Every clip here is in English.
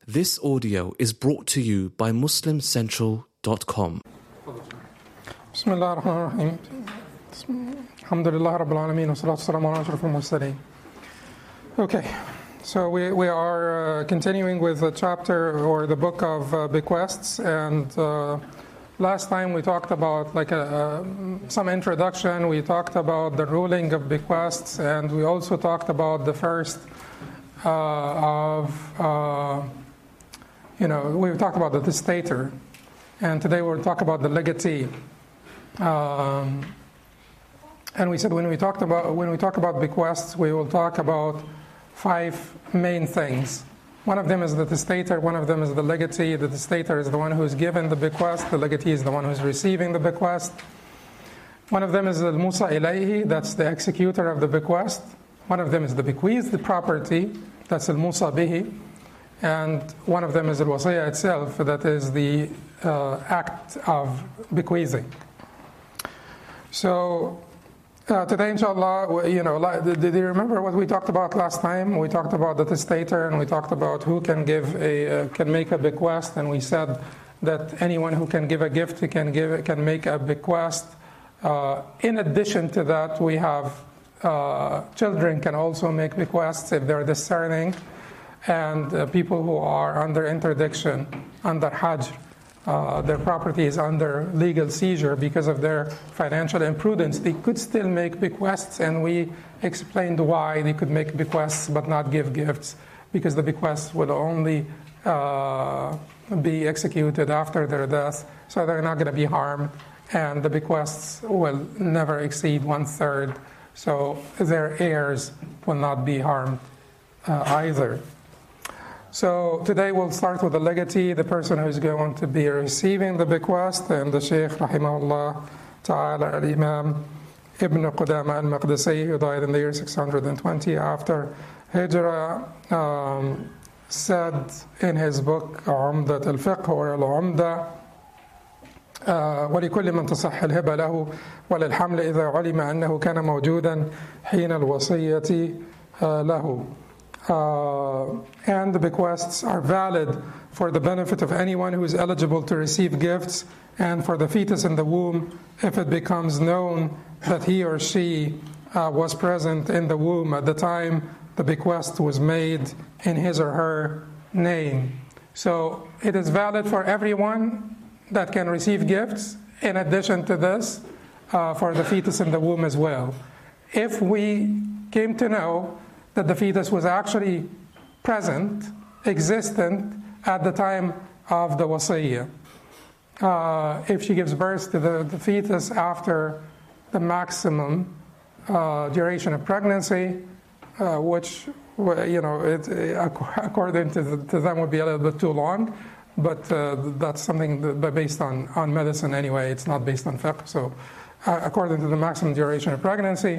This audio is brought to you by MuslimCentral.com. بسم الله الرحمن الرحيم. الحمد لله رب العالمين والصلاة والسلام على أشرف المرسلين. Okay, so we are continuing with the chapter or the book of bequests, and last time we talked about some introduction. We talked about the ruling of bequests, and we also talked about the first we talked about the testator, and today we'll talk about the legatee. And we said when we talk about bequests, we will talk about 5 main things. One of them is the testator, one of them is the legatee. The testator is the one who's given the bequest, the legatee is the one who's receiving the bequest. One of them is the musa ilayhi, that's the executor of the bequest. One of them is the bequeathed property, that's the musa bihi. And one of them is the wasiyah itself, that is the act of bequeathing. So today, inshallah, did you remember what we talked about last time? We talked about the testator, and we talked about who can make a bequest, and we said that anyone who can give a gift can make a bequest. In addition to that, we have children can also make bequests if they're discerning, and people who are under interdiction, under hajj. Their property is under legal seizure because of their financial imprudence. They could still make bequests, and we explained why they could make bequests but not give gifts, because the bequests will only be executed after their death, so they're not going to be harmed, and the bequests will never exceed 1/3, so their heirs will not be harmed either. So today we'll start with the legatee, the person who's going to be receiving the bequest, and the Shaykh rahimahullah ta'ala al-Imam Ibn Qudama al-Maqdisi, who died in the year 620 after Hijrah, said in his book Umdat al-Fiqh or al-Umda, ولكل من تصح الهبة له وللحمل إذا علم أنه كان موجودا حين الوصية له. And the bequests are valid for the benefit of anyone who is eligible to receive gifts, and for the fetus in the womb if it becomes known that he or she was present in the womb at the time the bequest was made in his or her name. So it is valid for everyone that can receive gifts, in addition to this, for the fetus in the womb as well. If we came to know that the fetus was actually present, existent at the time of the wasiyah. If she gives birth to the fetus after the maximum duration of pregnancy, which according to them would be a little bit too long, but that's something based on medicine anyway. It's not based on fiqh. So according to the maximum duration of pregnancy,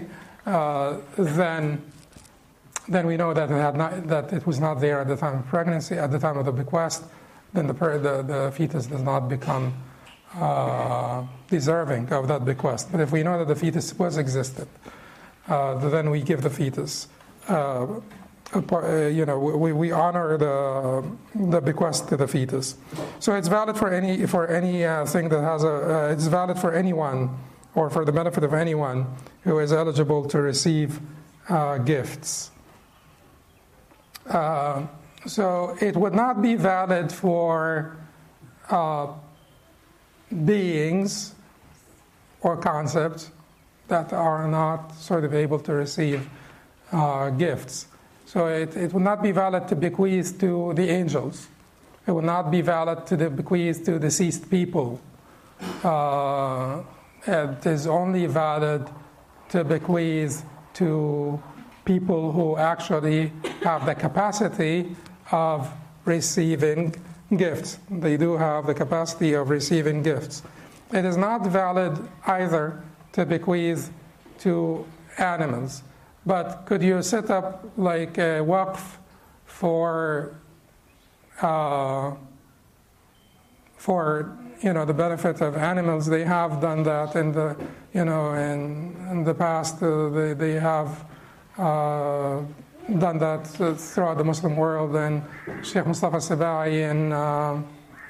then we know that it was not there at the time of pregnancy, at the time of the bequest. Then the fetus does not become deserving of that bequest. But if we know that the fetus was existed, then we give the fetus. We honor the bequest to the fetus. So it's valid for any thing that has it's valid for anyone, or for the benefit of anyone who is eligible to receive gifts. So it would not be valid for beings or concepts that are not sort of able to receive gifts. So it would not be valid to bequeath to the angels. It would not be valid to bequeath to deceased people. It is only valid to bequeath to people who actually have the capacity of receiving gifts. They do have the capacity of receiving gifts. It is not valid either to bequeath to animals. But could you set up like a waqf for the benefit of animals? They have done that in the past. They have done that throughout the Muslim world, and Sheikh Mustafa Sibai in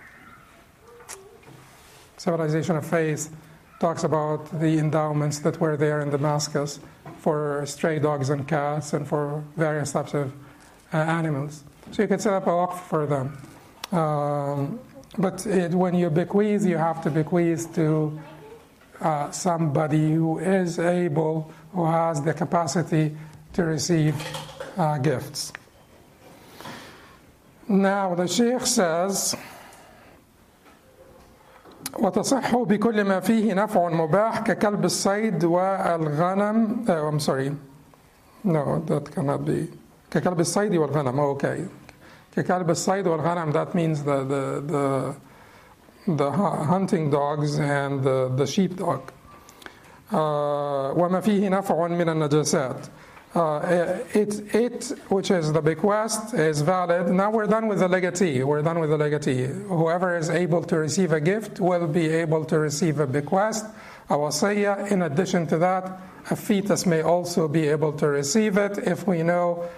Civilization of Faith talks about the endowments that were there in Damascus for stray dogs and cats and for various types of animals. So you could set up a waqf for them. But when you bequeath, you have to bequeath to somebody who is able, who has the capacity to receive gifts. Now the Sheikh says, وتصح بكل ما فيه نفع مباح ككلب الصيد والغنم. I'm sorry. No, that cannot be. ككلب الصيد والغنم. Okay. ككلب الصيد والغنم. That means the hunting dogs and the sheepdog. وما فيه نفع من النجاسات. It, which is the bequest, is valid. Now we're done with the legatee. Whoever is able to receive a gift will be able to receive a bequest, a wasiyah. In addition to that, a fetus may also be able to receive it if we know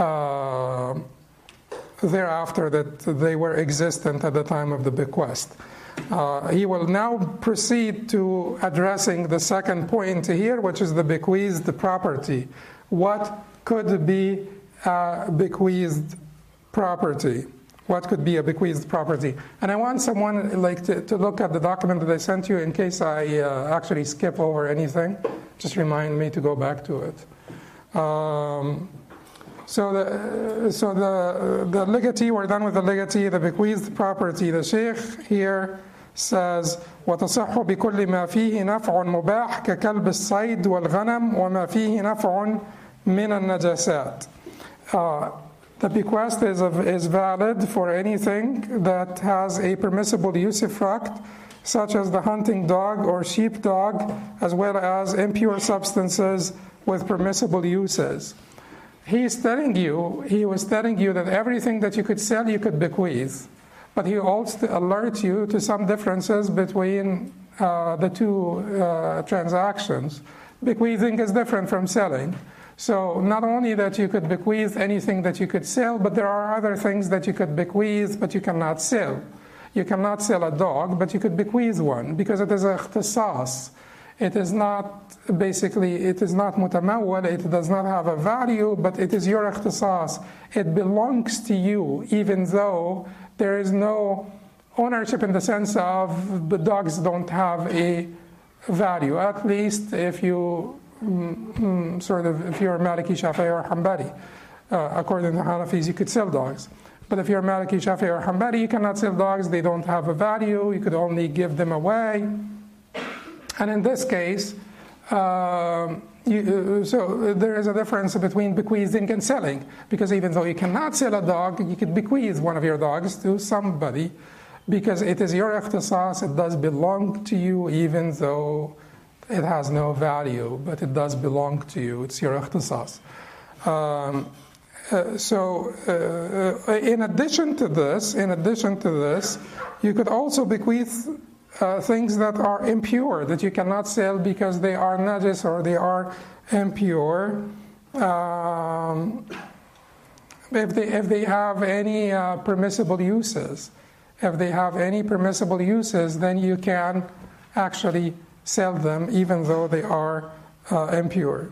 thereafter that they were existent at the time of the bequest. He will now proceed to addressing the second point here, which is the bequeathed property. What could be a bequeathed property? What could be a bequeathed property? And I want someone to look at the document that I sent you in case I actually skip over anything. Just remind me to go back to it. So the legatee, we're done with the legatee, the bequeathed property. The Sheikh here says, وتصح بكل ما فيه نفع مباح ككلب الصيد والغنم وما فيه نفع من النجاسات. The bequest is valid for anything that has a permissible usufruct, such as the hunting dog or sheepdog, as well as impure substances with permissible uses. He was telling you that everything that you could sell, you could bequeath. But he also alerts you to some differences between the two transactions. Bequeathing is different from selling. So not only that you could bequeath anything that you could sell, but there are other things that you could bequeath but you cannot sell. You cannot sell a dog, but you could bequeath one because it is a ikhtisas. It is not mutamawwal, it does not have a value, but it is your ikhtisas. It belongs to you, even though there is no ownership in the sense of the dogs don't have a value, at least if you if you're Maliki, Shafi'i or Hanbali. According to Hanafis, you could sell dogs. But if you're Maliki, Shafi'i or Hanbali, you cannot sell dogs. They don't have a value. You could only give them away. And in this case, so there is a difference between bequeathing and selling, because even though you cannot sell a dog, you could bequeath one of your dogs to somebody, because it is your ikhtisas, it does belong to you, even though it has no value, but it does belong to you. It's your ikhtisas. In addition to this, you could also bequeath things that are impure, that you cannot sell because they are najis or they are impure. If they have any permissible uses, then you can actually sell them even though they are impure.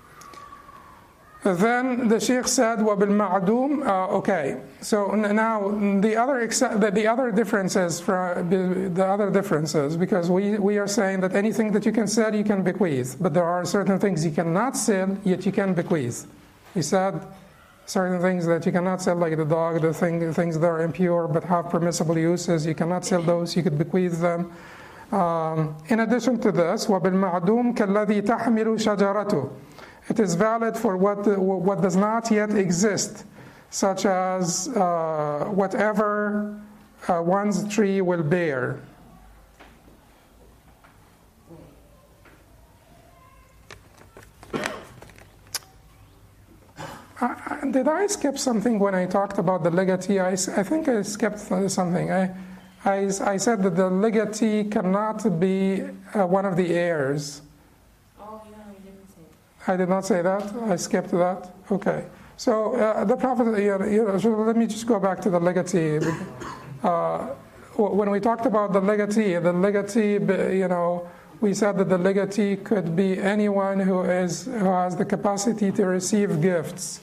Then the Sheikh said, وَبِالْمَعْدُومِ okay, so now the other differences, because we are saying that anything that you can sell, you can bequeath, but there are certain things you cannot sell, yet you can bequeath. He said certain things that you cannot sell, like the dog, the things that are impure but have permissible uses, you cannot sell those, you could bequeath them. In addition to this, وَبِالْمَعْدُومِ كَالَّذِي تَحْمِلُ شَجَرَتُهُ, it is valid for what does not yet exist, such as whatever one's tree will bear. Did I skip something when I talked about the legatee? I think I skipped something. I said that the legatee cannot be one of the heirs. Oh, yeah, you didn't say it. I did not say that? I skipped that? Okay. So the Prophet, so let me just go back to the legatee. When we talked about the legatee, we said that the legatee could be anyone who has the capacity to receive gifts.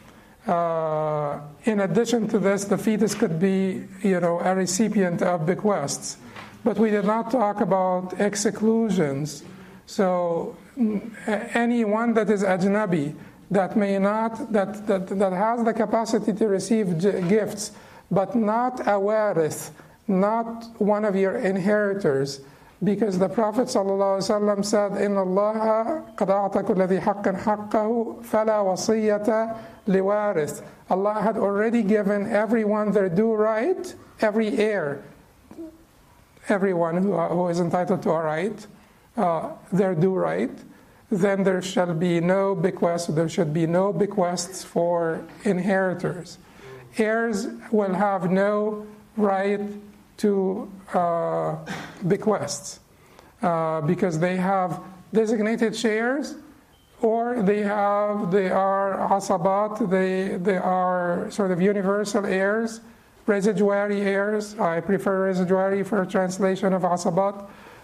In addition to this, the fetus could be, a recipient of bequests. But we did not talk about exclusions. So anyone that is ajnabi, that has the capacity to receive gifts, but not a warith, not one of your inheritors, because the Prophet ﷺ said, "Inna Allah qad a'ta kulli dhi haqqin haqqahu, fala wasiyyata liwarith." Allah had already given everyone their due right, every heir, everyone who is entitled to a right, their due right. Then there shall be no bequests. There should be no bequests for inheritors. Heirs will have no right to bequests because they have designated shares, or they are asabat. They are sort of universal heirs, residuary heirs. I prefer residuary for translation of asabat.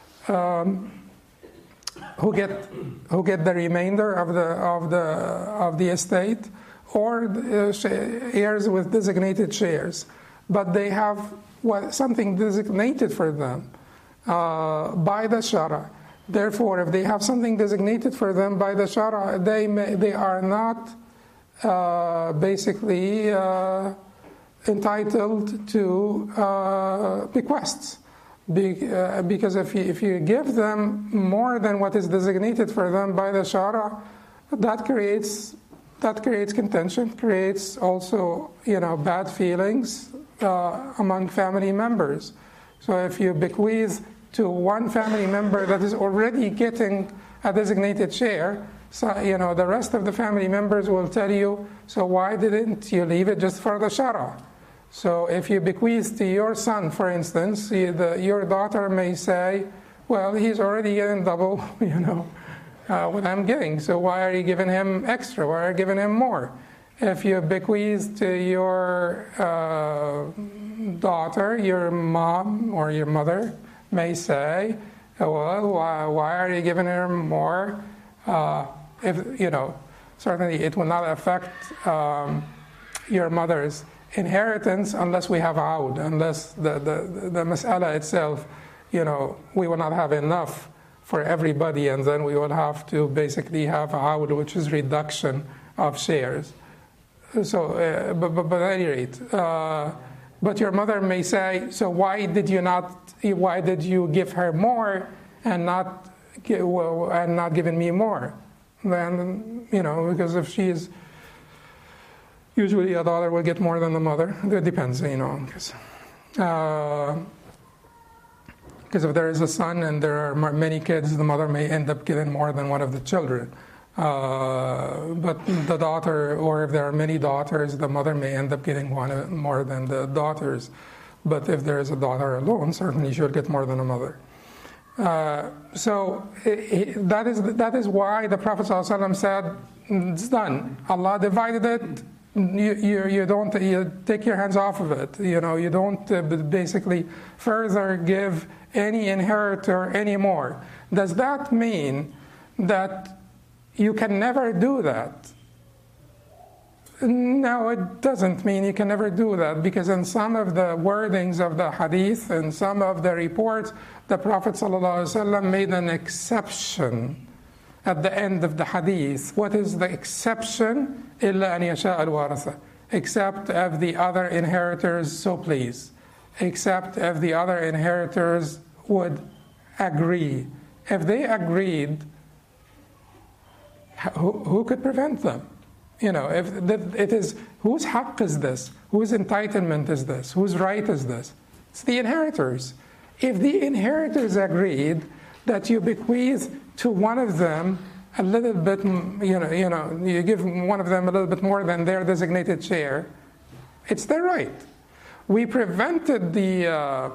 Who get the remainder of the estate, or heirs with designated shares, but they have something designated for them by the Shara. Therefore, if they have something designated for them by the Shara, they are not basically entitled to bequests. Because if you give them more than what is designated for them by the Shara, that creates contention, creates also bad feelings among family members. So if you bequeath to one family member that is already getting a designated share, so the rest of the family members will tell you, so why didn't you leave it just for the Shara? So if you bequeath to your son, for instance, your daughter may say, well, he's already getting double, what I'm getting. So why are you giving him extra? Why are you giving him more? If you bequeath to your daughter, your mom or your mother may say, well, why are you giving her more? Certainly it will not affect your mother's inheritance unless we have aud, unless the mas'ala itself, we will not have enough for everybody, and then we will have to basically have aud, which is reduction of shares. So, but at any rate, but your mother may say, so why did you give her more and not giving me more? Then, because if she's usually a daughter will get more than the mother. It depends, because if there is a son and there are many kids, the mother may end up getting more than one of the children. But the daughter, or if there are many daughters, the mother may end up getting one more than the daughters. But if there is a daughter alone, certainly she will get more than a mother. So that is why the Prophet ﷺ said, it's done. Allah divided it. You don't take your hands off of it. You don't basically further give any inheritor anymore. Does that mean that you can never do that? No, it doesn't mean you can never do that, because in some of the wordings of the hadith and some of the reports, the Prophet ﷺ made an exception at the end of the hadith. What is the exception? إِلَّا أَنْ يَشَاءَ الْوَارِثَ. Except if the other inheritors so please. Except if the other inheritors would agree. If they agreed, who could prevent them? If it is, whose haqq is this? Whose entitlement is this? Whose right is this? It's the inheritors. If the inheritors agreed that you bequeath to one of them a little bit, you give one of them a little bit more than their designated share, it's their right. We prevented the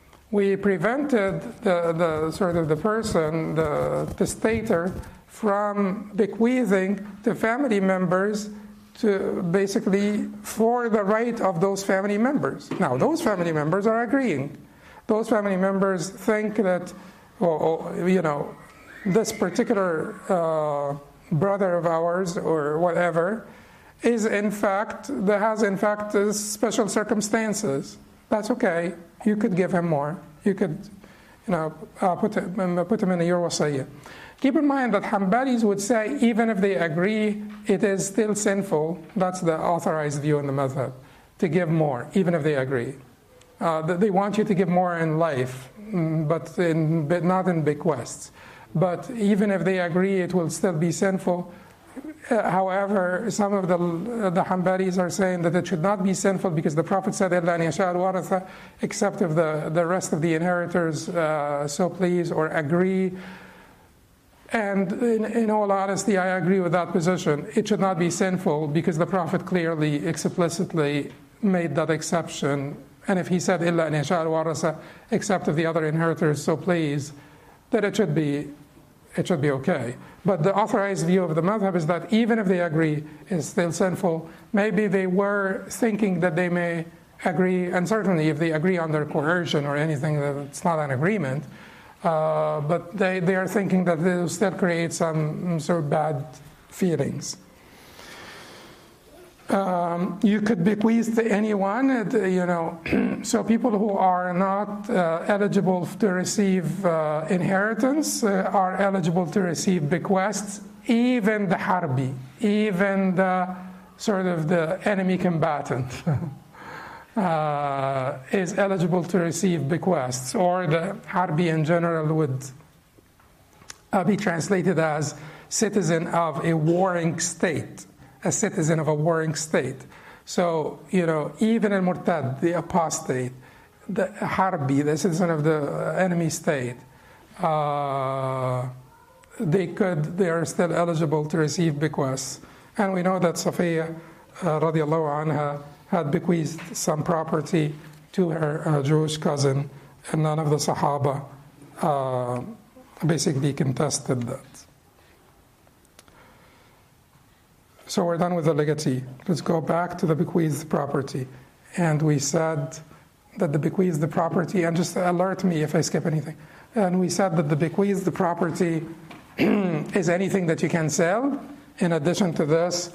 sort of the person, the testator, from bequeathing to family members to basically for the right of those family members. Now, those family members are agreeing. Those family members think that, this particular brother of ours or whatever has in fact special circumstances. That's okay. You could give him more. You could, put him in your wasiyah. Keep in mind that Hanbalis would say even if they agree, it is still sinful. That's the authorized view in the madhab, to give more, even if they agree. They want you to give more in life, but not in bequests. But even if they agree, it will still be sinful. However, some of the Hanbalis are saying that it should not be sinful because the Prophet said, "Illa an yasha al-waratha," except if the rest of the inheritors so please or agree. And in all honesty, I agree with that position. It should not be sinful because the Prophet clearly, explicitly made that exception. And if he said, "Illa an yasha al-waratha," except if the other inheritors so please, that it should be okay. But the authorized view of the madhab is that even if they agree, it's still sinful. Maybe they were thinking that they may agree, and certainly if they agree under coercion or anything, that it's not an agreement. But they are thinking that they will still create some sort of bad feelings. You could bequeath to anyone, so people who are not eligible to receive inheritance are eligible to receive bequests, even the harbi, even the sort of the enemy combatant is eligible to receive bequests, or the harbi in general would be translated as citizen of a warring state. A citizen of a warring state. So, even in Murtad, the apostate, the Harbi, the citizen of the enemy state, they are still eligible to receive bequests. And we know that Safiya, radiallahu anha, had bequeathed some property to her Jewish cousin, and none of the Sahaba basically contested that. So we're done with the legatee. Let's go back to the bequeathed property. And we said that the bequeathed property, and just alert me if I skip anything. And we said that the bequeathed property is anything that you can sell. In addition to this,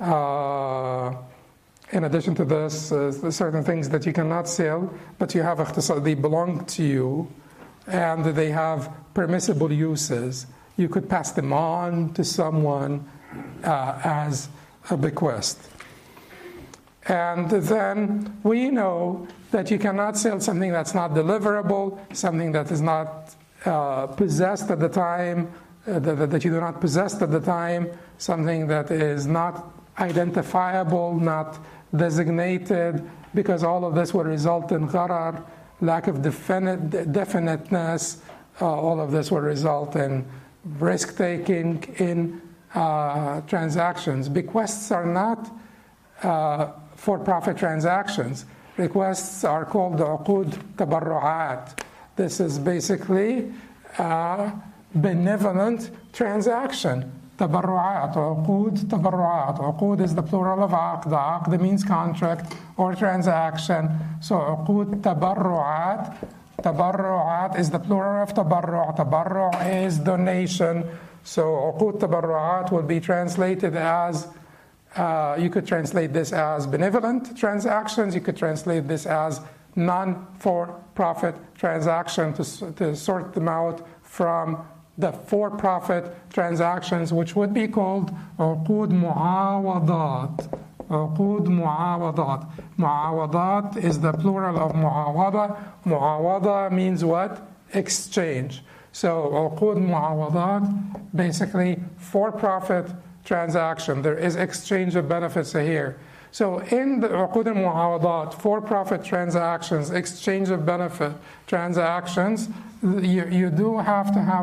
certain things that you cannot sell, but you have they belong to you, and they have permissible uses. You could pass them on to someone as a bequest. And then we know that you cannot sell something that's not deliverable, something that is not possessed at the time, that you do not possess at the time, something that is not identifiable, not designated, because all of this will result in gharar, lack of definiteness. All of this will result in risk-taking in transactions. Bequests are not for-profit transactions. Bequests are called uqud tabarru'at. This is basically a benevolent transaction. Tabarru'at, uqud tabarru'at. Uqud is the plural of aqd. Aqd means contract or transaction. So uqud tabarru'at. Tabarru'at is the plural of tabarru'. Tabarru' is donation. So uqud tabarru'at will be translated as, you could translate this as benevolent transactions, you could translate this as non-for-profit transaction to sort them out from the for-profit transactions, which would be called uqud mu'awadat. Uqud mu'awadat. Mu'awadat is the plural of mu'awada. Mu'awada means what? Exchange. So uqud mu'awadat, basically for-profit transaction. There is exchange of benefits here. So in the uqud mu'awadat, for-profit transactions, exchange of benefit transactions, you do have to have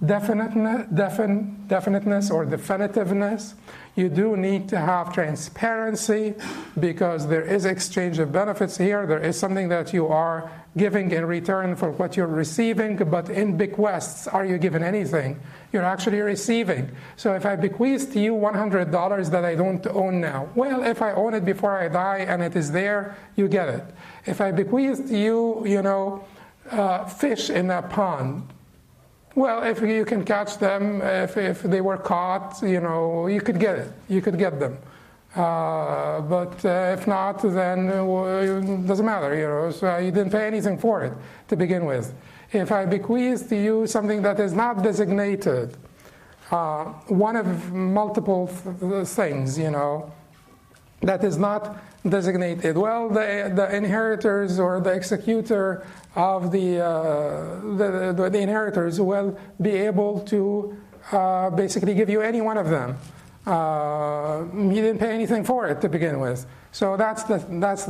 definiteness or definitiveness. You do need to have transparency because there is exchange of benefits here. There is something that you are giving in return for what you're receiving, but in bequests, are you given anything? You're actually receiving. So if I bequeath to you $100 that I don't own now, well, if I own it before I die and it is there, you get it. If I bequeath to you, fish in a pond, well, if you can catch them, if they were caught, you could get it. You could get them. But if not, then it doesn't matter, so you didn't pay anything for it to begin with. If I bequeath to you something that is not designated, one of multiple things, that is not designated, well, the inheritors or the executor of the inheritors will be able to basically give you any one of them. You didn't pay anything for it to begin with, so that's the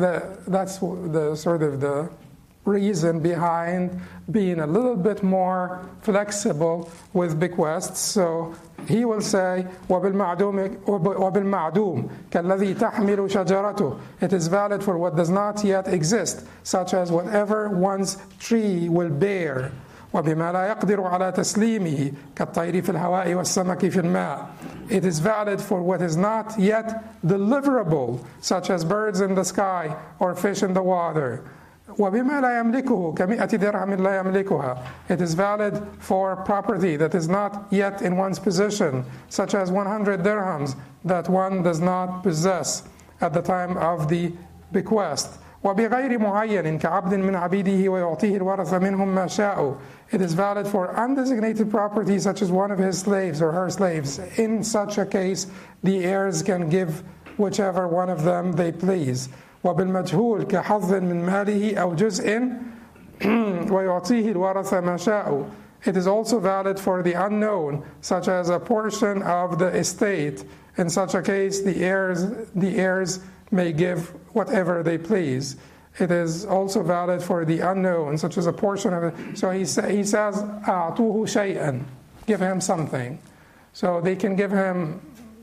sort of the reason behind being a little bit more flexible with bequests. So he will say, وَبِالْمَعْدُومِ كَالَّذِي تَحْمِلُ شَجَرَتُهُ. It is valid for what does not yet exist, such as whatever one's tree will bear. وبما لا يقدر على تسليمه كالطير في الهواء والسمك في الماء. It is valid for what is not yet deliverable, such as birds in the sky or fish in the water. وبما لا يملكه كمئة درهم لا يملكها. It is valid for property that is not yet in one's possession, such as 100 dirhams that one does not possess at the time of the bequest. وبغير معين كعبد من عبيده ويعطيه الورث منهم ما شاءوا. It is valid for undesignated property such as one of his slaves or her slaves. In such a case, the heirs can give whichever one of them they please. وبالمجهول كحظ من ماله أو جزء ويعطيه الورث ما شاءوا. It is also valid for the unknown, such as a portion of the estate. In such a case, the heirs may give whatever they please. It is also valid for the unknown, such as a portion of it. So he says, أعطوه شيئا, give him something. So they can give him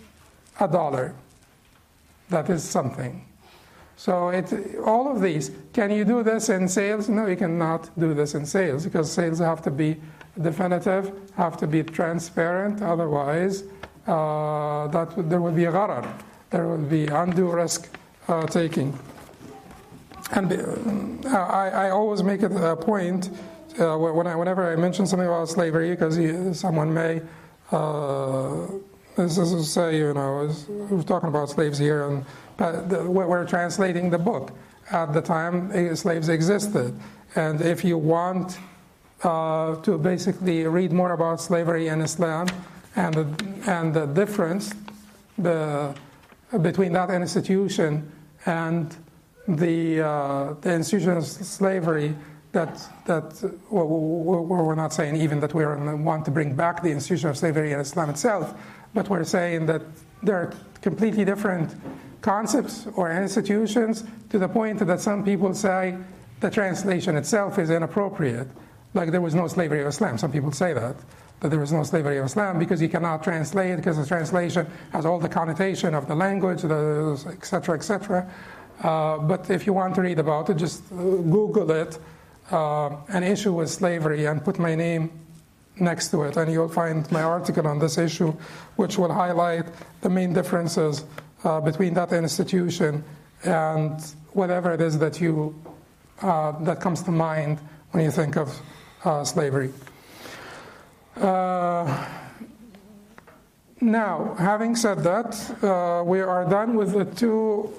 $1. That is something. So all of these, can you do this in sales? No, you cannot do this in sales because sales have to be definitive, have to be transparent. Otherwise, there will be a gharar. There will be undue risk taking. And I always make it a point whenever I mention something about slavery, because someone may say, we're talking about slaves here, and we're translating the book. At the time, slaves existed. And if you want to basically read more about slavery in Islam and the difference between that institution and the institution of slavery, we're not saying even that we want to bring back the institution of slavery in Islam itself, but we're saying that there are completely different concepts or institutions, to the point that some people say the translation itself is inappropriate. Like there was no slavery of Islam. Some people say that there was no slavery of Islam because you cannot translate, because the translation has all the connotation of the language, etc., etc. But if you want to read about it, just Google it, an issue with slavery, and put my name next to it, and you'll find my article on this issue, which will highlight the main differences between that institution and whatever it is that that comes to mind when you think of slavery. Now, having said that, we are done with the two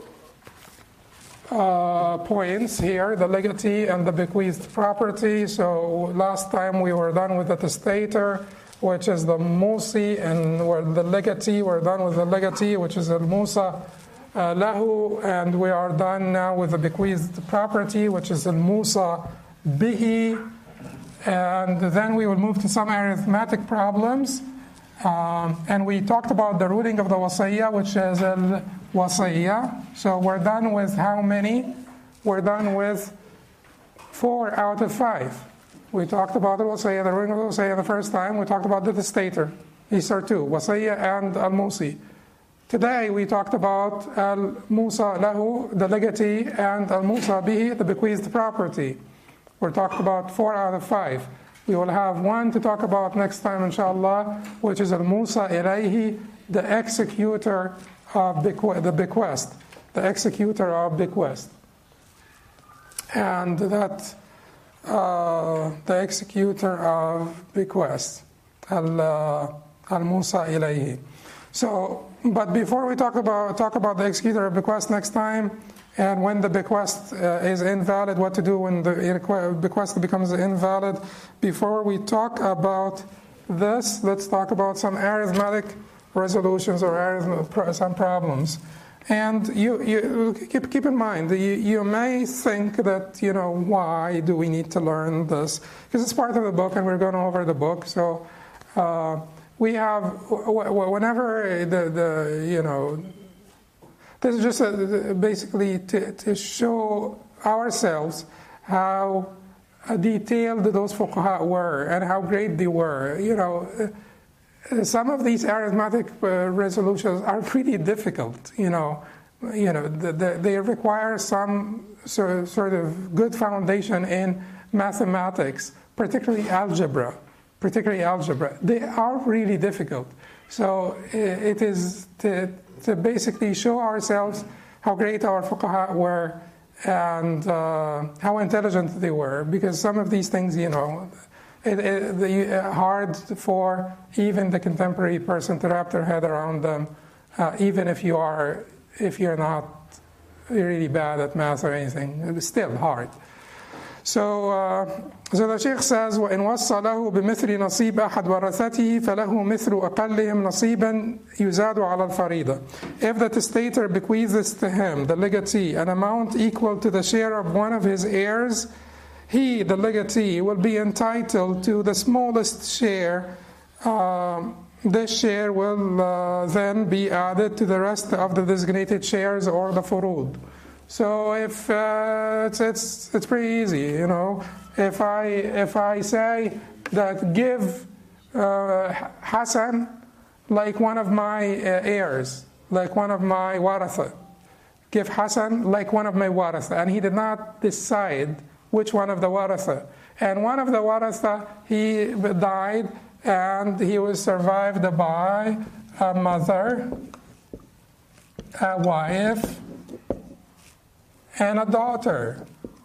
points here, the legatee and the bequeathed property. So last time we were done with the testator, which is the musi, and the legatee, we're done with the legatee, which is the musa lahu, and we are done now with the bequeathed property, which is the musa bihi. And then we will move to some arithmetic problems. And we talked about the ruling of the wasiyya, which is al-wasiyya. So we're done with how many? We're done with 4 out of 5. We talked about al-wasiyya, the ruling of al-wasiyya the first time. We talked about the testator. These are two, wasiyya and al-musi. Today we talked about al-musa lahu, the legatee, and al-musa bihi, the bequeathed property. We're talked about 4 out of 5. We will have one to talk about next time, inshallah, which is al-musa ilayhi, the executor of the bequest. The executor of bequest. And that, the executor of bequest, al-musa ilayhi. So, but before we talk about the executor of bequest next time, and when the bequest is invalid, what to do when the bequest becomes invalid, before we talk about this, let's talk about some arithmetic resolutions or some problems. And you keep in mind, you may think that, why do we need to learn this? Because it's part of the book and we're going over the book. So we have, whenever this is just basically to show ourselves how detailed those fuqaha were and how great they were. Some of these arithmetic resolutions are pretty difficult. They require some sort of good foundation in mathematics, particularly algebra. They are really difficult. So it is to basically show ourselves how great our fuqaha were and how intelligent they were, because some of these things, hard for even the contemporary person to wrap their head around them, even if you're not really bad at math or anything. It's still hard. So the Sheikh says, وَإِنْ وَصَّ لَهُ بِمِثْلِ نَصِيبِ أَحَدْ وَرَثَتِهِ فَلَهُ مِثْلُ أَقَلِّهِمْ نَصِيبًا يُزَادُ عَلَى الْفَرِيضَةِ. If the testator bequeaths to him, the legatee, an amount equal to the share of one of his heirs, he, the legatee, will be entitled to the smallest share. This share will then be added to the rest of the designated shares or the furud. So if it's pretty easy, If I say that give Hassan like one of my heirs, like one of my waratha. Give Hassan like one of my waratha, and he did not decide which one of the waratha. And one of the waratha, he died, and he was survived by a mother, a wife, and a daughter.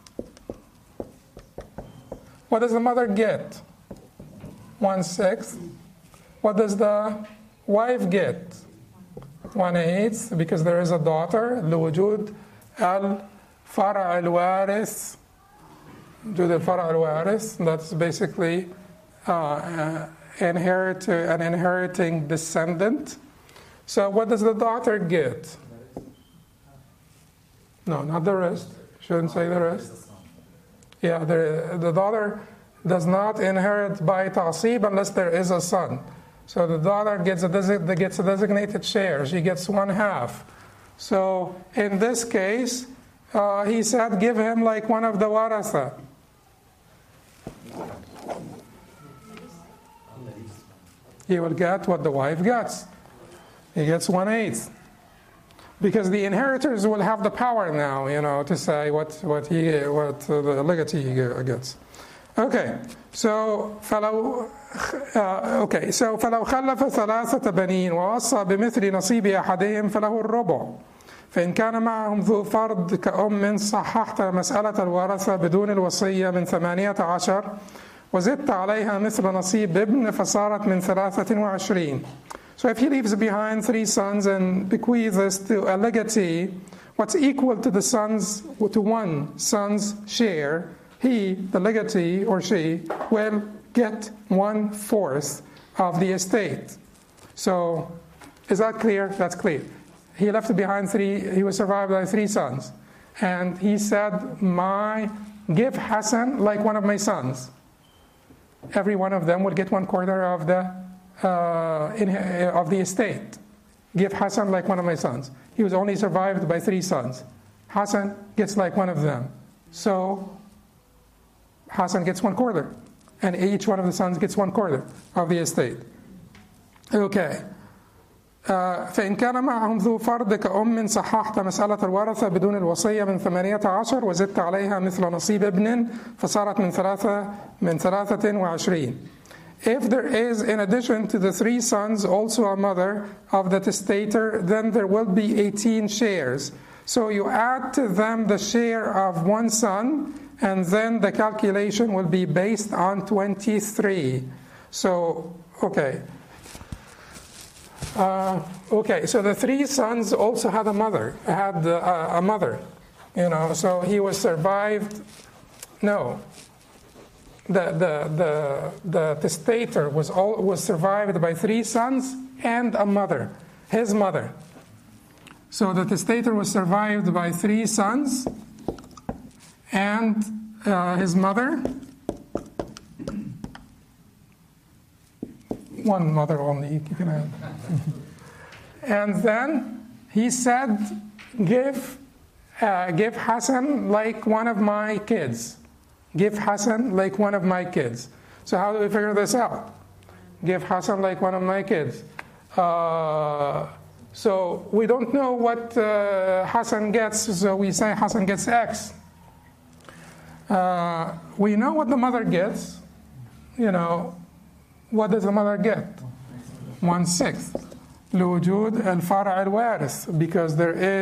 What does the mother get? 1/6. What does the wife get? 1/8, because there is a daughter. لوجود الفرع الوارث. وجود الفرع الوارث. That's basically an inheriting descendant. So what does the daughter get? No, not the rest. Shouldn't say the rest. Yeah, the daughter does not inherit by ta'asib unless there is a son. So the daughter gets a designated share. She gets 1/2. So in this case, he said, give him like one of the waratha. He will get what the wife gets. He gets 1/8. Because the inheritors will have the power now, to say what the legatee gets. Okay, so فلو خلف 3 بنين ووصى بمثل نصيب أحدهم فله الربع. فإن كان معهم ذو فرض كأم صححت مسألة الورثة بدون الوصية من 18 وزدت عليها مثل نصيب ابن فصارت من 23. So if he leaves behind 3 sons and bequeaths to a legatee, what's equal to to one son's share, he, the legatee, or she, will get 1/4 of the estate. So, is that clear? That's clear. He left behind he was survived by 3 sons. And he said, give Hassan like one of my sons. Every one of them will get 1/4 of the estate. Give Hassan like one of my sons. He was only survived by 3 sons. Hassan gets like one of them. So Hassan gets 1/4. and each one of the sons gets 1/4 of the estate. Okay. فإن كان معهم ذو فرض كأم صححت مسألة الورثة بدون الوصية من 18 وزدت عليها مثل نصيب ابن فصارت من 23. If there is, in addition to the 3 sons, also a mother of the testator, then there will be 18 shares. So you add to them the share of 1 son, and then the calculation will be based on 23. So, okay. So the 3 sons also had a mother, so he was survived. No. The testator was survived by 3 sons and a mother, his mother. So the testator was survived by 3 sons and his mother. One mother only, you can have. And then he said, give Hassan like one of my kids. Give Hassan like one of my kids. So how do we figure this out? Give Hassan like one of my kids. So we don't know what Hassan gets, so we say Hassan gets X. We know what the mother gets. What does the mother get? 1/6. لوجود الفرع الوارث, because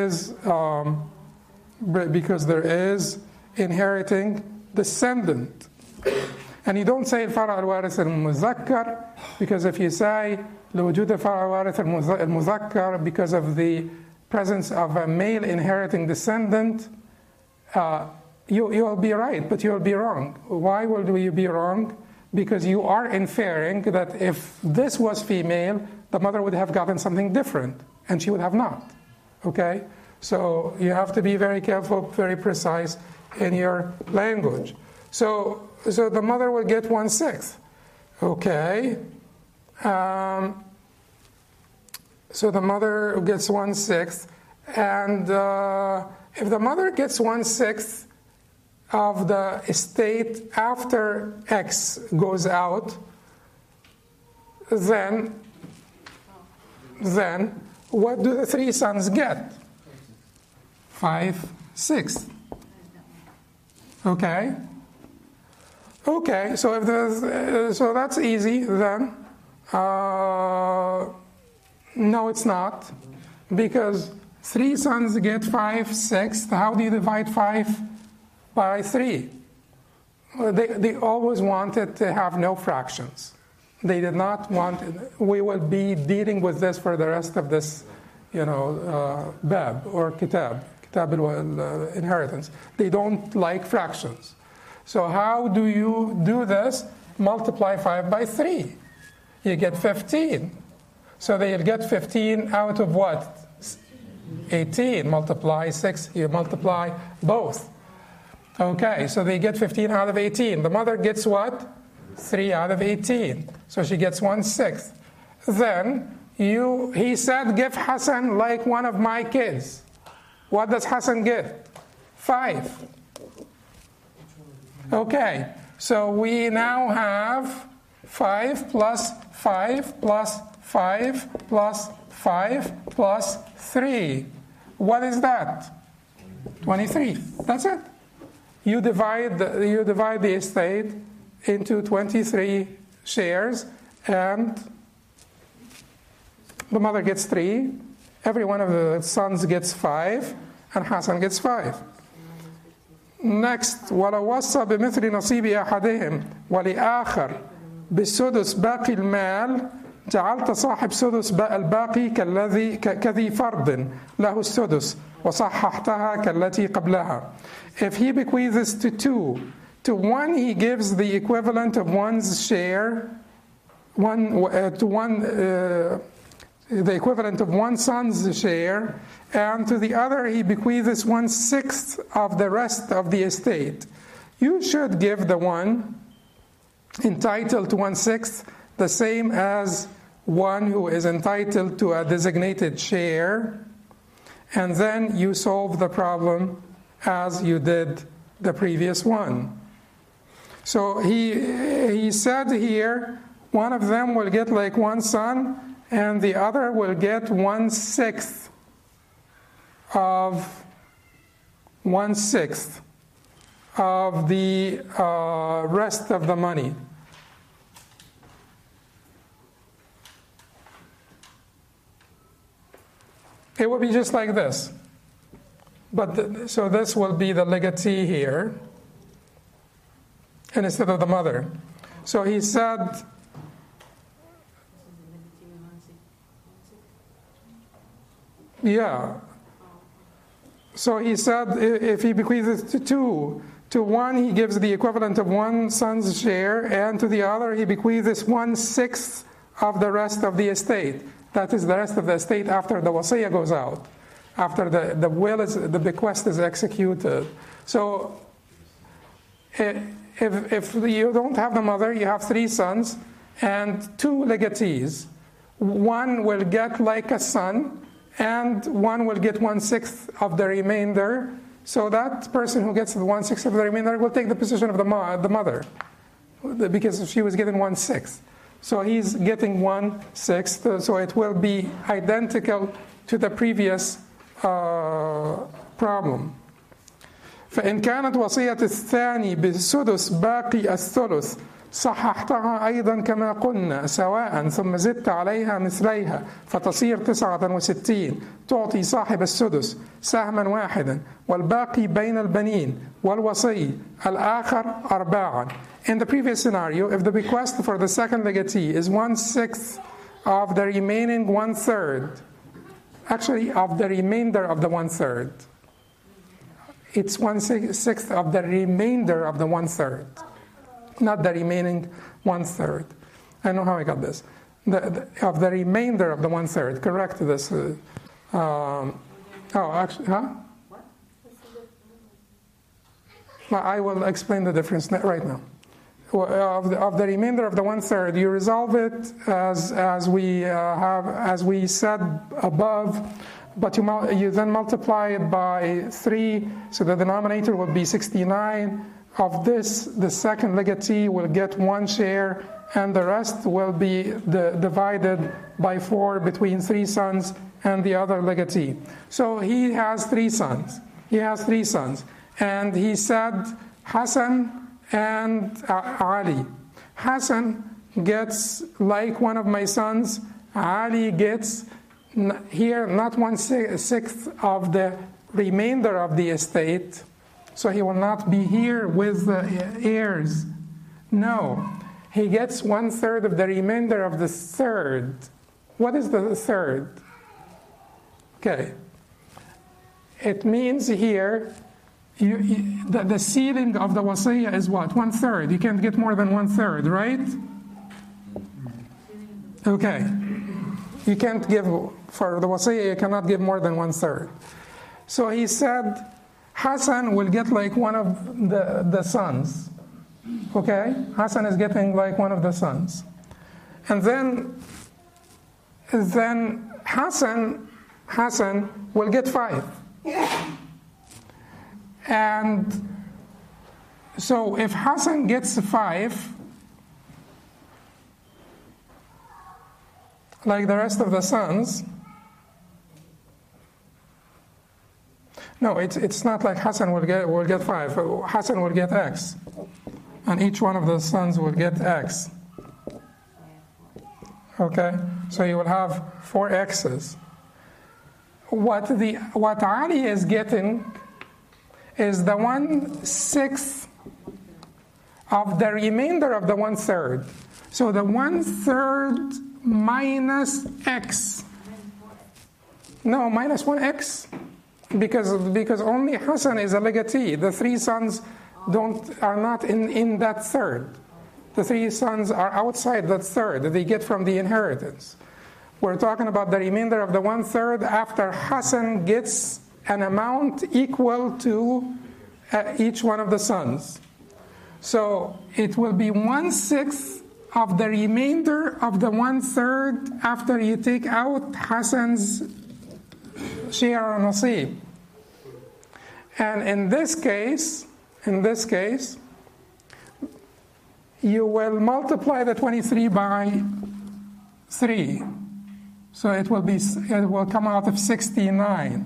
there is inheriting descendant. And you don't say الفرع الوارث المذكر, because if you say لوجود الفرع الوارث المذكر because of the presence of a male inheriting descendant, you'll be right, but you'll be wrong. Why will you be wrong? Because you are inferring that if this was female, the mother would have gotten something different, and she would have not. Okay? So you have to be very careful, very precise in your language. So the mother will get 1/6. Okay? So the mother gets 1/6, and if the mother gets 1/6 of the estate after X goes out, then what do the 3 sons get? 5/6. Okay. So so that's easy then. No, it's not, because 3 sons get 5/6. How do you divide 5 by 3? They always wanted to have no fractions. They did not want. We will be dealing with this for the rest of this, bab or kitab inheritance. They don't like fractions. So how do you do this? Multiply 5 by 3. You get 15. So they'll get 15 out of what? 18. Multiply 6. You multiply both. Okay, so they get 15 out of 18. The mother gets what? 3 out of 18. So she gets 1/6. Then he said, give Hassan like one of my kids. What does Hassan get? 5. Okay, so we now have 5 plus 5 plus 5 plus 5 plus 3. What is that? 23. That's it. You divide the estate into 23 shares, and the mother gets 3. Every one of the sons gets 5, and Hassan gets 5. Next, ولو وصى بمثل نصيب أحدهم ولآخر بالسدس باقي المال جعلت صاحب سدس الباقي كذي فرض له السدس وصححتها كالتي قبلها. If he bequeaths to 2, to 1 he gives the equivalent of 1's share, the equivalent of 1 son's share, and to the other he bequeaths 1/6 of the rest of the estate. You should give the one entitled to 1/6 the same as one who is entitled to a designated share, and then you solve the problem as you did the previous one. So he said here, one of them will get like one son, and the other will get 1/6 of the rest of the money. It will be just like this. But so this will be the legatee here, and instead of the mother. So he said, yeah. So he said if he bequeaths to two, to one he gives the equivalent of one son's share, and to the other he bequeaths 1/6 of the rest of the estate. That is the rest of the estate after the wasiyah goes out, after the bequest is executed. So if you don't have the mother, you have 3 sons and 2 legatees. One will get like a son, and one will get 1/6 of the remainder. So that person who gets the 1/6 of the remainder will take the position of the mother, because she was given 1/6. So he's getting 1/6. So it will be identical to the previous problem. فإن كانت وصية الثاني بالسدس باقي الثلث صححتها أيضا كما قلنا سواء ثم زدت عليها مثليها فتصير 69 تعطي صاحب السدس سهما واحدا والباقي بين البنين والوصي الآخر 4. In the previous scenario, if the bequest for the second legatee is 1/6 of the remaining 1/3, actually of the remainder of the 1/3, it's 1/6 of the remainder of the 1/3. Not the remaining 1/3. I know how I got this. Of the remainder of the 1/3. Correct this. Actually, huh? Well, I will explain the difference right now. Of the remainder of the 1/3, you resolve it as we said above, but you then multiply it by 3, so the denominator will be 69. Of this, the second legatee will get 1 share, and the rest will be divided by 4 between 3 sons and the other legatee. So he has 3 sons. And he said Hassan and Ali. Hassan gets like one of my sons. Ali gets here not 1/6 of the remainder of the estate. So he will not be here with the heirs. No, he gets 1/3 of the remainder of the third. What is the third? Okay. It means here, the ceiling of the wasiyah is what? 1/3. You can't get more than 1/3, right? Okay. You can't give, for the wasiyah, you cannot give more than 1/3. So he said, Hassan will get like one of the sons. Okay? Hassan is getting like one of the sons. And then Hassan will get 5. And so if Hassan gets 5, like the rest of the sons, no, it's not like Hassan will get 5. Hassan will get X, and each one of the sons will get X. Okay, so you will have 4 X's. What Ali is getting is the 1/6 of the remainder of the 1/3. So the 1/3 minus X. No, minus 1X. Because only Hassan is a legatee. The 3 sons are not in that third. The 3 sons are outside that third. They get from the inheritance. We're talking about the remainder of the 1/3 after Hassan gets an amount equal to each one of the sons. So it will be 1/6 of the remainder of the 1/3 after you take out Hassan's share or nasib. And in this case, you will multiply the 23 by 3. So it will come out of 69.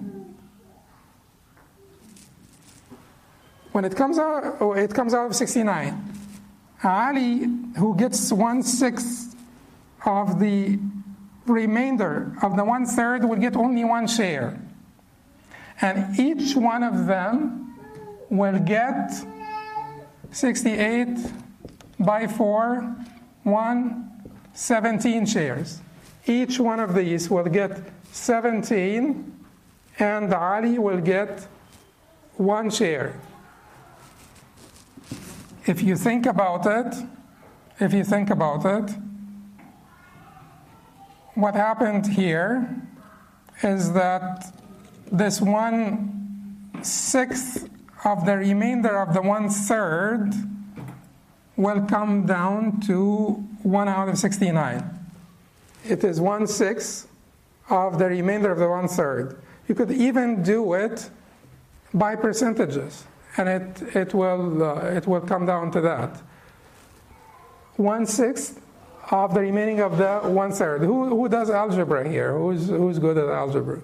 When it comes out of 69. Ali, who gets 1/6 of the remainder of the 1/3, will get only 1 share. And each one of them will get 68 by 4, 17 shares. Each one of these will get 17, and Ali will get 1 share. If you think about it, what happened here is that this 1/6 of the remainder of the 1/3 will come down to 1 out of 69. It is 1/6 of the remainder of the 1/3. You could even do it by percentages, and it will come down to that. 1/6 of the remaining of the 1/3. Who does algebra here? Who's good at algebra?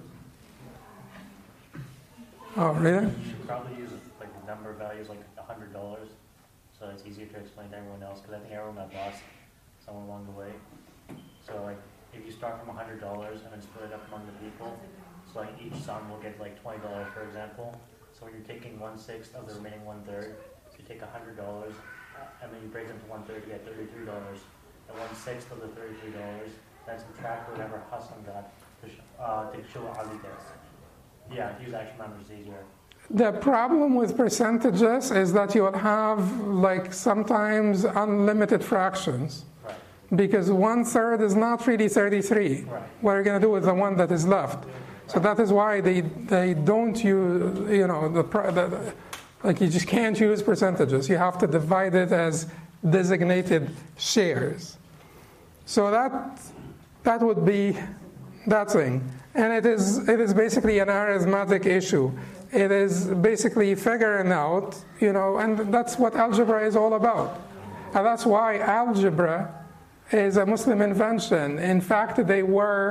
Oh, really? You should probably use like number values like $100, so it's easier to explain to everyone else, because I think everyone got lost somewhere along the way. So like if you start from $100 and then split it up among the people, so like each son will get like $20, for example. So when you're taking 1/6 of the remaining 1/3, so you take $100 and then you break them to 1/3 to get $33. And 1/6 of the $33, then subtract whatever Hassan got to show what Ali gets. Yeah, use actual numbers easier. The problem with percentages is that you will have like sometimes unlimited fractions. Right. Because 1/3 is not really 33. Right. What are you going to do with the one that is left? So that is why they don't use, like you just can't use percentages. You have to divide it as designated shares. So that would be that thing. And it is basically an arithmetic issue. It is basically figuring out, and that's what algebra is all about. And that's why algebra is a Muslim invention. In fact, the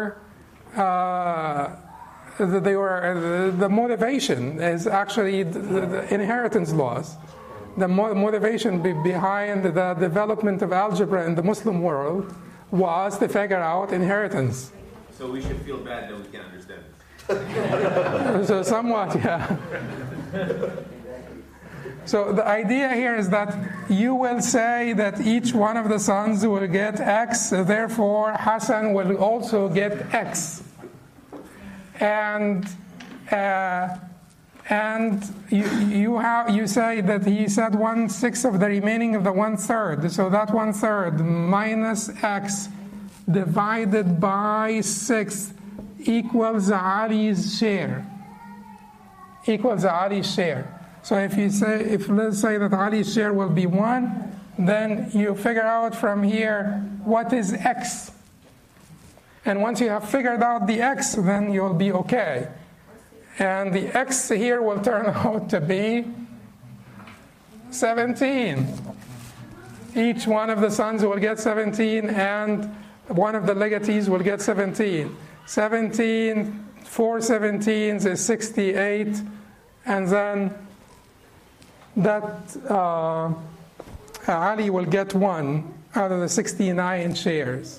motivation is actually the inheritance laws. The motivation behind the development of algebra in the Muslim world was to figure out inheritance. So we should feel bad that we can't understand this. So somewhat, yeah. So the idea here is that you will say that each one of the sons will get X, therefore Hassan will also get X. And you say that he said 1/6 of the remaining of the 1/3. So that 1/3 minus X divided by 6 equals Ali's share. So if let's say that Ali's share will be 1, then you figure out from here what is X. And once you have figured out the X, then you'll be okay. And the X here will turn out to be 17. Each one of the sons will get 17, and one of the legatees will get 17. 17, 4 17s is 68, and then that Ali will get 1 out of the 69 shares.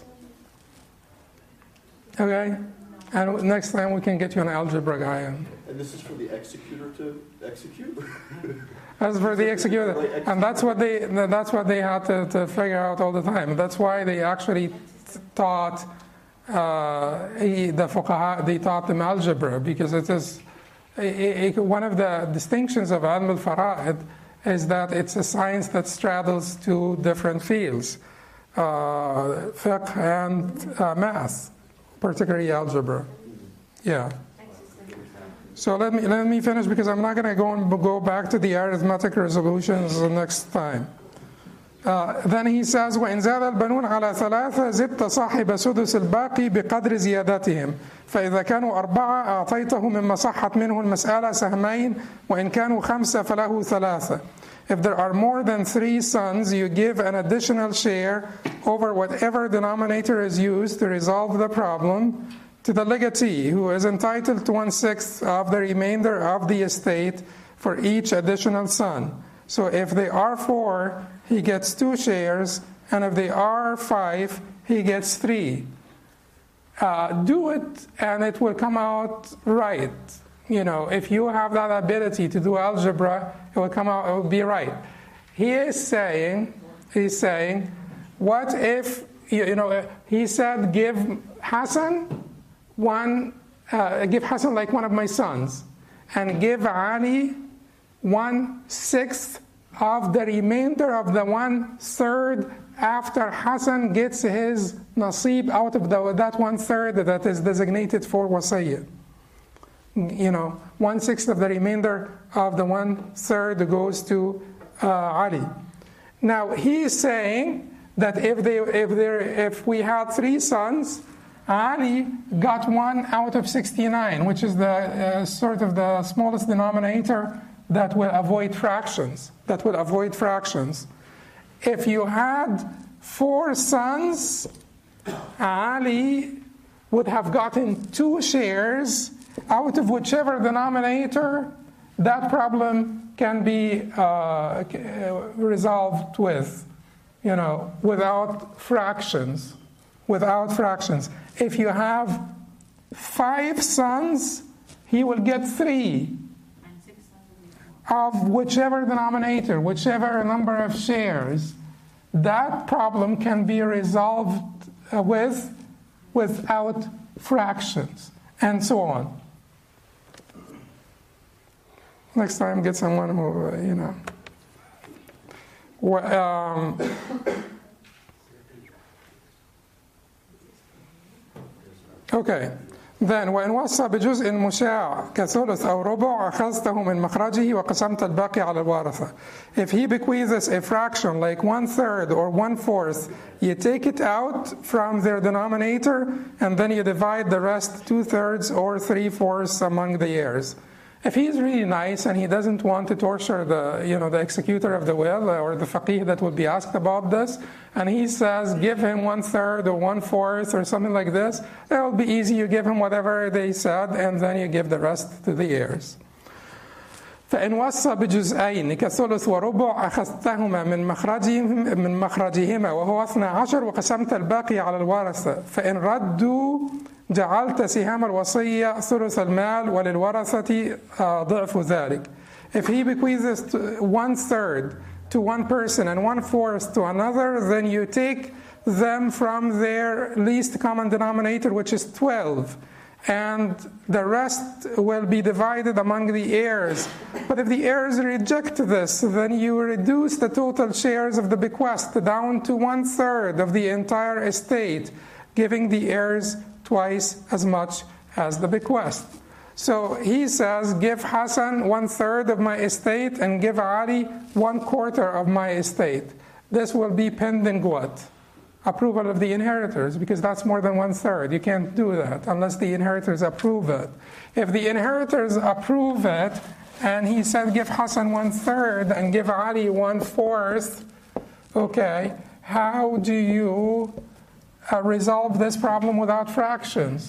Okay? And next time we can get you an algebra guy. And this is for the executor to execute? That's for the executor. And that's what they had to figure out all the time. That's why they actually taught the fuqaha, they taught them algebra, because it is one of the distinctions of ilm al-fara'id is that it's a science that straddles 2 different fields, fiqh and math, particularly algebra. Yeah. So let me finish, because I'm not going to go back to the arithmetic resolutions the next time. Then he says, وإن زاد البنون على 3 زدت صاحب سدس الباقي بقدر زيادتهم فإذا كانوا 4 أعطيته مما صحت منه المسألة سهمين وإن كانوا 5 فله 3 If there are more than 3 sons, you give an additional share over whatever denominator is used to resolve the problem to the legatee, who is entitled to 1/6 of the remainder of the estate for each additional son. So if they are 4, he gets 2 shares, and if they are 5, he gets 3. Do it, and it will come out right. If you have that ability to do algebra, it will come out, it will be right. He's saying, what if, he said, give Hassan like one of my sons, and give Ali 1/6 of the remainder of the 1/3 after Hassan gets his nasib out of that 1/3 that is designated for wasiyah. 1/6 of the remainder of the 1/3 goes to Ali. Now he is saying that if we had 3 sons, Ali got 1 out of 69, which is the sort of the smallest denominator that will avoid fractions. If you had 4 sons, Ali would have gotten 2 shares out of whichever denominator that problem can be resolved with, without fractions. If you have 5 sons, he will get 3 of whichever denominator, whichever number of shares. That problem can be resolved without fractions, and so on. Next time, get someone who, Okay. Then وإن وصى بجزء مشاع كثلث أو ربع أخذته من مخرجه وقسمت الباقي على الورثة. If he bequeaths a fraction like 1/3 or 1/4, you take it out from their denominator and then you divide the rest 2/3 or 3/4 among the heirs. If he's really nice and he doesn't want to torture the executor of the will or the faqih that will be asked about this, and he says give him 1/3 or 1/4 or something like this, it will be easy. You give him whatever they said, and then you give the rest to the heirs. فإن وصى بجزئين كثلث وربع أخذتهما من مخرجهما وهو 12 وقسمت الباقي على الورثة فإن ردوا جعلت سهام الوصية ثلث المال وللورثة ضعف ذلك. If he bequeaths 1/3 to one person and 1/4 to another, then you take them from their least common denominator, which is 12. And the rest will be divided among the heirs. But if the heirs reject this, then you reduce the total shares of the bequest down to 1/3 of the entire estate, giving the heirs twice as much as the bequest. So he says, give Hassan 1/3 of my estate and give Ali 1/4 of my estate. This will be pending what? Approval of the inheritors, because that's more than 1/3. You can't do that unless the inheritors approve it. If the inheritors approve it, and he said give Hassan 1/3 and give Ali 1/4, okay, how do you resolve this problem without fractions?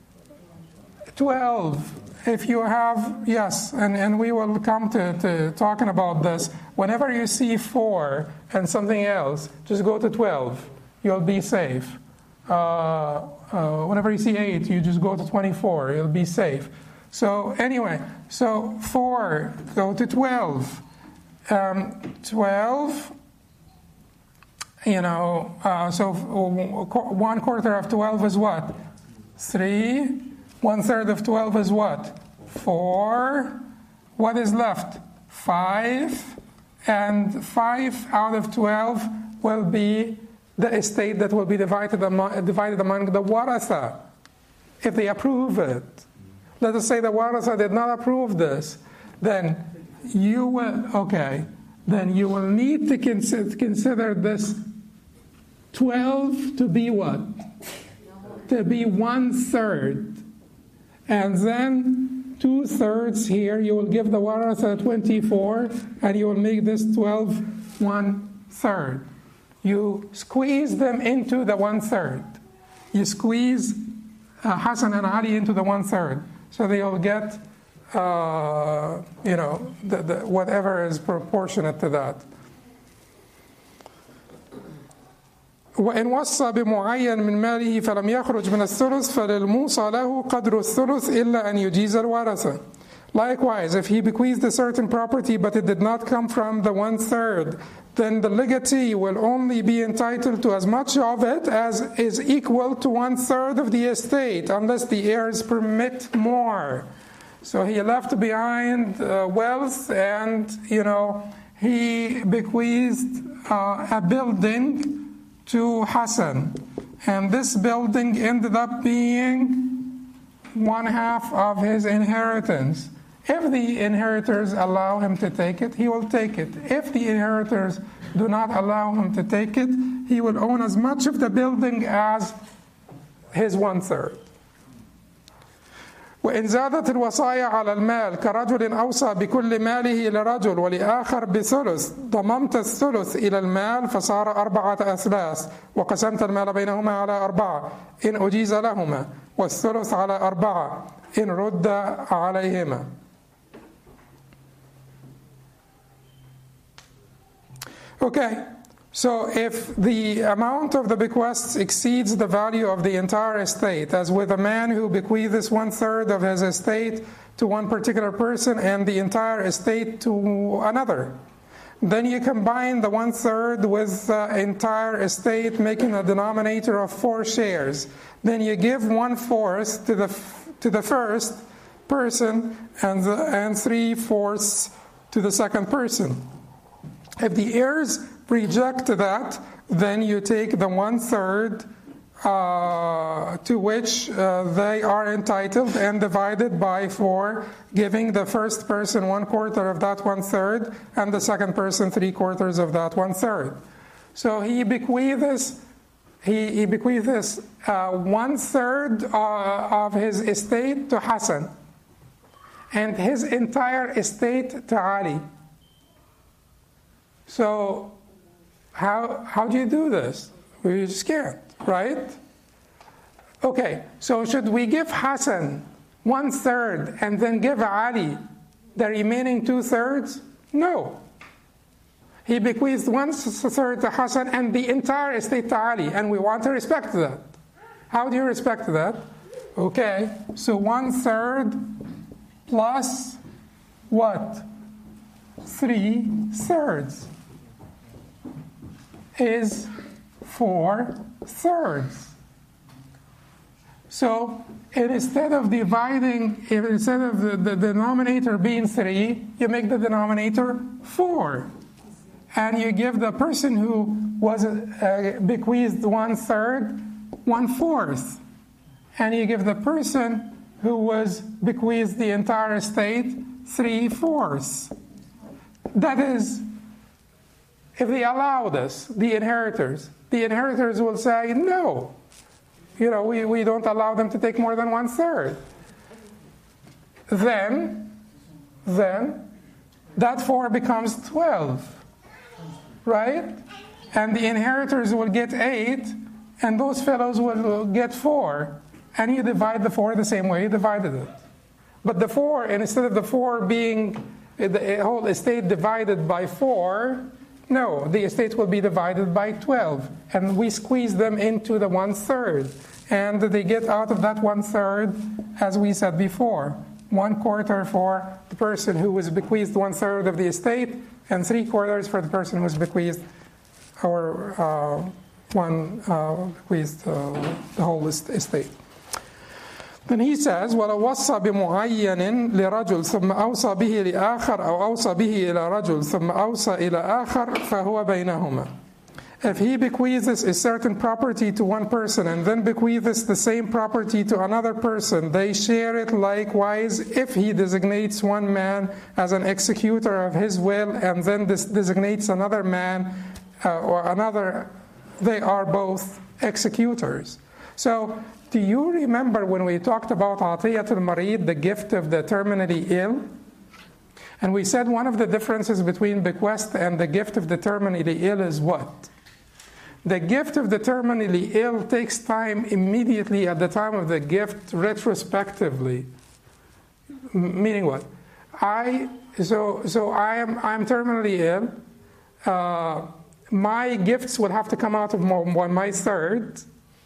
12. If you have, yes, and we will come to talking about this. Whenever you see 4 and something else, just go to 12. You'll be safe. Whenever you see 8, you just go to 24. You'll be safe. So anyway, so 4, go to 12. 12, so 1/4 of 12 is what? 3. 1/3 of 12 is what? 4. What is left? 5. And 5 out of 12 will be the estate that will be divided among the waratha, if they approve it. Let us say the waratha did not approve this, then you will need to consider this 12 to be what? To be 1/3, and then 2/3 here, you will give the waratha 24, and you will make this 12 1/3. You squeeze them into the 1/3. You squeeze Hassan and Ali into the 1/3, so they'll get whatever is proportionate to that. وإن وصى بمعين من ماله فلم يخرج من الثلث فللموصى له قدر الثلث إلا أن يجيز الورثة. Likewise, if he bequeathed a certain property but it did not come from the 1/3, then the legatee will only be entitled to as much of it as is equal to 1/3 of the estate, unless the heirs permit more. So he left behind wealth, and he bequeathed a building to Hassan, and this building ended up being 1/2 of his inheritance. If the inheritors allow him to take it, he will take it. If the inheritors do not allow him to take it, he will own as much of the building as his 1/3. وإن زادت الوصايا على المال كرجل أوصى بكل ماله لرجل ولآخر بثلث ضممت الثلث إلى المال فصار 4 أثلاث وقسمت المال بينهما على 4 إن أجيز لهما والثلث على 4 إن رد عليهما. Okay. So if the amount of the bequests exceeds the value of the entire estate, as with a man who bequeaths 1/3 of his estate to one particular person and the entire estate to another, then you combine the 1/3 with the entire estate, making a denominator of 4 shares. Then you give 1/4 to the first person and 3/4 to the second person. If the heirs reject that, then you take the 1/3 to which they are entitled and divide it by 4, giving the first person 1/4 of that 1/3 and the second person 3/4 of that 1/3. So he bequeaths 1/3 of his estate to Hassan and his entire estate to Ali. So how do you do this? We just can't, right? Okay, so should we give Hassan 1/3 and then give Ali the remaining 2/3? No. He bequeathed 1/3 to Hassan and the entire estate to Ali, and we want to respect that. How do you respect that? Okay, so 1/3 plus what? 3/3 is 4/3. So instead of the denominator being 3, you make the denominator 4. And you give the person who was bequeathed 1/3, 1/4. And you give the person who was bequeathed the entire estate 3/4. That is, if they allow this, the inheritors will say, no, we don't allow them to take more than 1/3. Then that 4 becomes 12, right? And the inheritors will get 8, and those fellows will get 4. And you divide the 4 the same way you divided it. But the 4, instead of the 4 being the whole estate divided by 4, no, the estate will be divided by 12, and we squeeze them into the 1/3, and they get out of that 1/3, as we said before, 1/4 for the person who was bequeathed 1/3 of the estate, and 3/4 for the person who was bequeathed bequeathed the whole estate. Then he says, وَلَوْ وَصَّى بِمُعَيَّنٍ لِرَجُلٍ ثُمَّ أَوْصَى بِهِ لِآخَرٍ أَوْ أَوْصَى بِهِ إِلَى رَجُلٍ ثُمَّ أَوْصَى إِلَى آخَرٍ فَهُوَ بَيْنَهُمَا. If he bequeaths a certain property to one person and then bequeaths the same property to another person, they share it likewise if he designates one man as an executor of his will and then designates another man or another, they are both executors. So, do you remember when we talked about Atiyatul Marid, the gift of the terminally ill? And we said one of the differences between bequest and the gift of the terminally ill is what? The gift of the terminally ill takes time immediately at the time of the gift, retrospectively. Meaning what? I'm terminally ill. My gifts will have to come out of my third,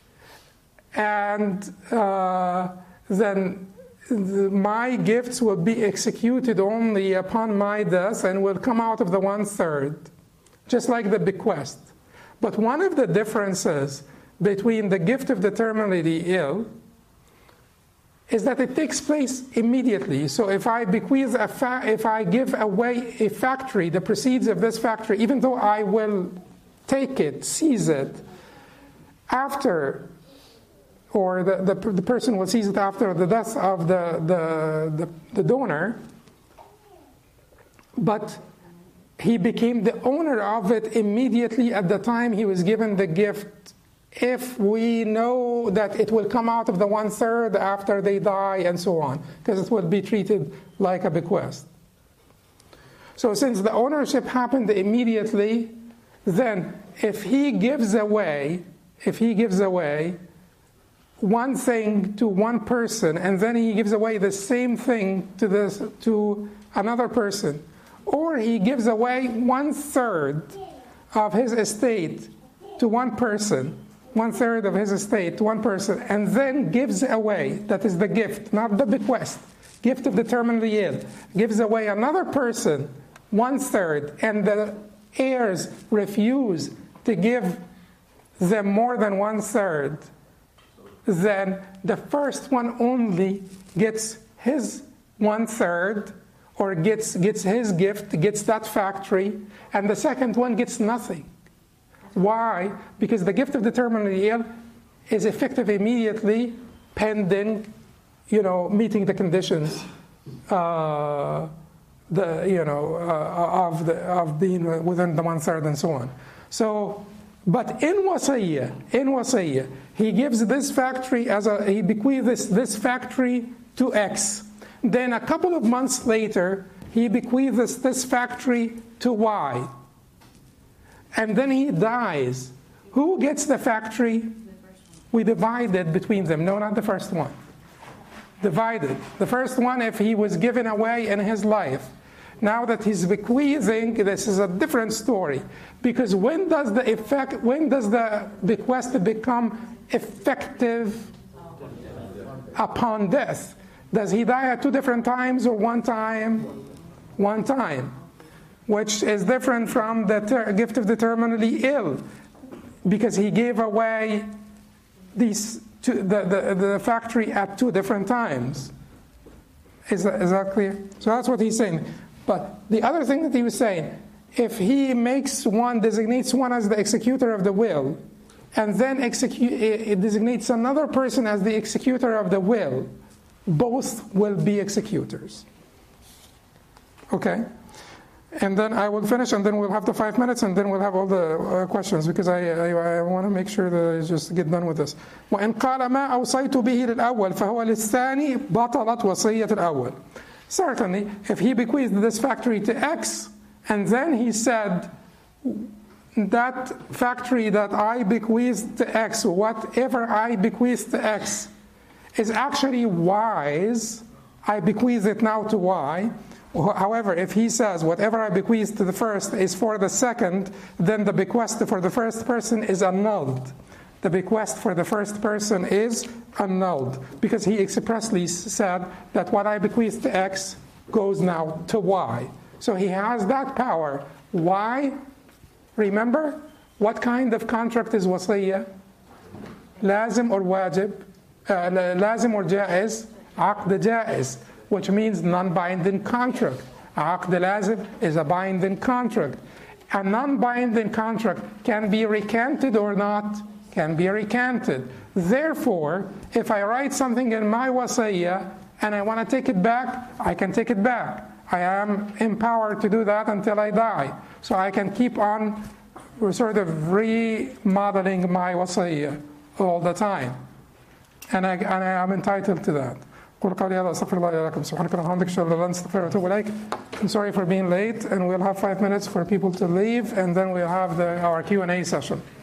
and then my gifts will be executed only upon my death and will come out of the 1/3, just like the bequest. But one of the differences between the gift of the terminally ill is that it takes place immediately. So if I bequeath if I give away a factory, the proceeds of this factory, even though I will take it, seize it, after, or the person will seize it after the death of the donor, but he became the owner of it immediately at the time he was given the gift, if we know that it will come out of the 1/3 after they die and so on, because it will be treated like a bequest. So since the ownership happened immediately, then if he gives away one thing to one person, and then he gives away the same thing to another person, or he gives away 1/3 of his estate to one person, 1/3 of his estate to one person, and then gives away, that is the gift, not the bequest, gift of the terminally ill, gives away another person 1/3, and the heirs refuse to give them more than 1/3, then the first one only gets his 1/3, or gets his gift, gets that factory, and the second one gets nothing. Why? Because the gift of the terminally ill is effective immediately, pending, meeting the conditions of being within the 1/3 and so on. So, but in wasiyah, he gives this factory he bequeaths this factory to X. Then a couple of months later, he bequeaths this factory to Y. And then he dies. Who gets the factory? We divided between them. No, not the first one. Divided. The first one, if he was given away in his life. Now that he's bequeathing, this is a different story. Because when does the bequest become effective? Upon death. Does he die at two different times or one time? One time. Which is different from the gift of the terminally ill, because he gave away the factory at two different times. Is that clear? So that's what he's saying. But the other thing that he was saying, if he designates one as the executor of the will, and then designates another person as the executor of the will, both will be executors. Okay? And then I will finish, and then we'll have the 5 minutes, and then we'll have all the questions, because I want to make sure that I just get done with this. وَإِنْ قَالَ مَا أَوْصَيْتُ بِهِ لِلْأَوَّلِ فَهُوَ لِلثَّانِي بَطَلَتْ وَصِيَّةُ الْأَوَّلِ. Certainly, if he bequeathed this factory to X, and then he said, that factory that I bequeathed to X, whatever I bequeathed to X, is actually Y's, I bequeath it now to Y. However, if he says whatever I bequeath to the first is for the second, then the bequest for the first person is annulled. The bequest for the first person is annulled, because he expressly said that what I bequeath to X goes now to Y. So he has that power. Why? Remember, what kind of contract is wasiyah? Lazim or wajib? Lazim or jaiz? Aqd jaiz, which means non-binding contract. Aqd lazim is a binding contract. A non-binding contract can be recanted or not? Can be recanted. Therefore, if I write something in my wasiyah and I want to take it back, I can take it back. I am empowered to do that until I die. So I can keep on sort of remodeling my wasiyah all the time. and I am entitled to that. قول قولي هذا أستغفر الله لي ولكم سبحانك اللهم وبحمدك أشهد أن لا إله إلا أنت أستغفرك وأتوب إليك. I'm sorry for being late, and we'll have 5 minutes for people to leave, and then we'll have our Q&A session.